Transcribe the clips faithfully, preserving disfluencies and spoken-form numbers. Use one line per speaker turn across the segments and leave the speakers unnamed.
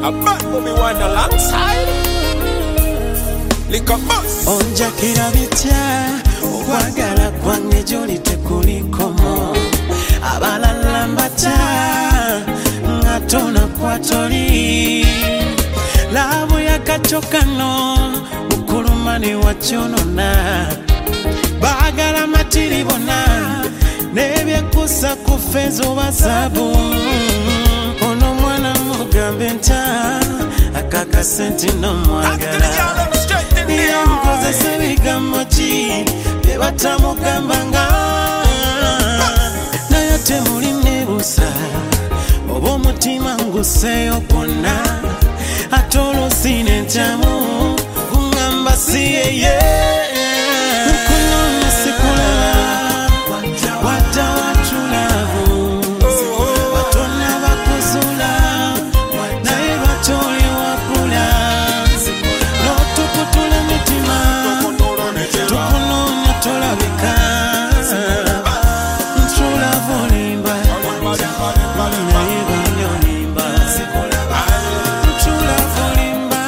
A bad movie one alongside Lick up bus
Onja kirabitya Okwagala kwange joli tekulikomo Abalala mbata Ngatona kwa toli Labu ya kachokano Ukulumani wachonona Bagala matiribona Nebye kusa kufezo basabu Ono mwana mugambe nta Akaka senti no mwagala Niya mkoze sebiga mochi Bebata mugambanga Na yote muli nebusa Obo mutima nguseyo kona Atolo sine jamu Ungamba siye ye Ukulona sikula Wata watulavu Watona wakuzula Na ibatoli wakula Notu kutula mitima Tukunonya tola vika Nchula volimba Na ibanyo limba Nchula volimba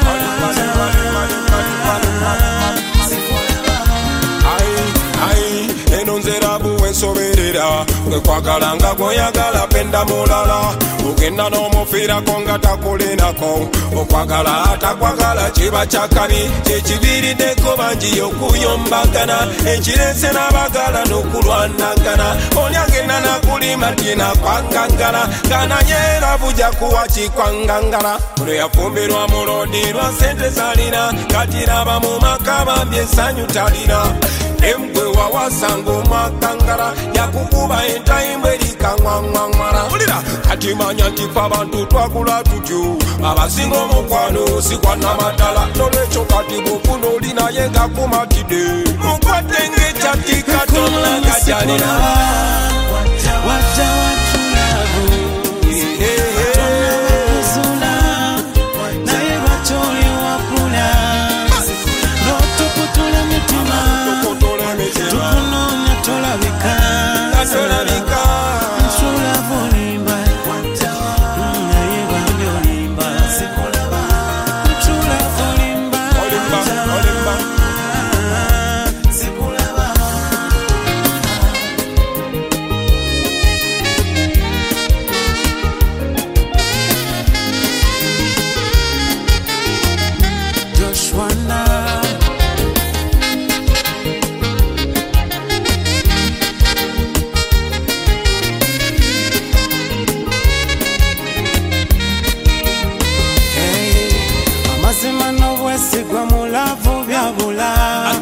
Enonzerabu ensoberera Kwekwagalanga goyagala penda mulala Ugenda n'omufira konga takulinako Okwagala atakwagala chiba chakani Chechibirideko banji yokuyombagana Echirese n'abagala n'okulwanagana Onyagenda nakulima tina kwangangana Gananyera buja kuwa chikwangangana Kule yafumbirwa mulodi lwa sente zalina Katiraba mu makaba mbyesanyu talina Emgwe wawasango makangara Yakukuba entaimbe lika ngwangwangwara Ulira katimanya ntifa abantu twakula tutyo Abasingo mukwano sikwana matala Nolecho kati bukuno lina yenga kumatide Mukwatenge chatika tona kajanina
Waja watulavu Watona wakuzula Na ibatoli wakula Notu kutula mitima Tukunonya tola vika Nchula volimba Na ibanyo limba Nchula volimba Joshua na Amazimano bwesigwa mulavu byabula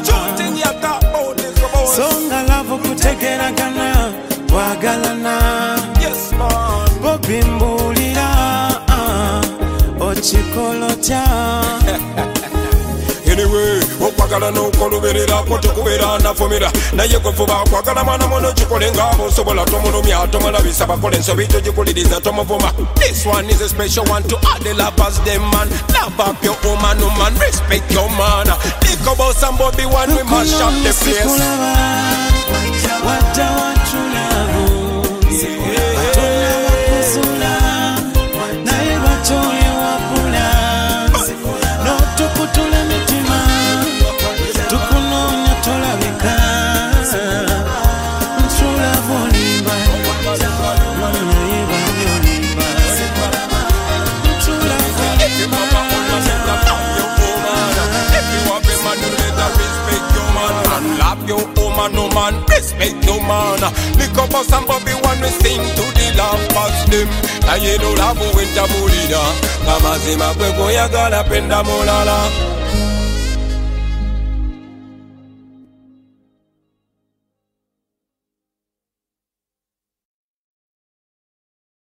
Songa lavu kutegeragana Wagalana
Yes man
Bobi mbulira uh, Ochikolotya
Anyway, okwagala n'okoluberera ko tekubera nafumira naye kufuba kwagala mwana mwono kikolenga abosobola tomulumya tomulabisa bakola ensobi togikuliriza tomuvuma. This one is a special one to all the lovers them man. Love up your woman, no man, respect your man. Think about somebody one we mash up the place.
Wata watulavu Watona wakuzula Na ibatoli wakula Notu kutula mitima Tukunonya tola vika Nchula volimba Na ibanyo limba Nchula volimba
Love your woman, no man, respect your man. Lick up us and Bobby one we sing to the lovers them. Na ye no love winter mulida. Kama zima kwe goya gala penda mulala.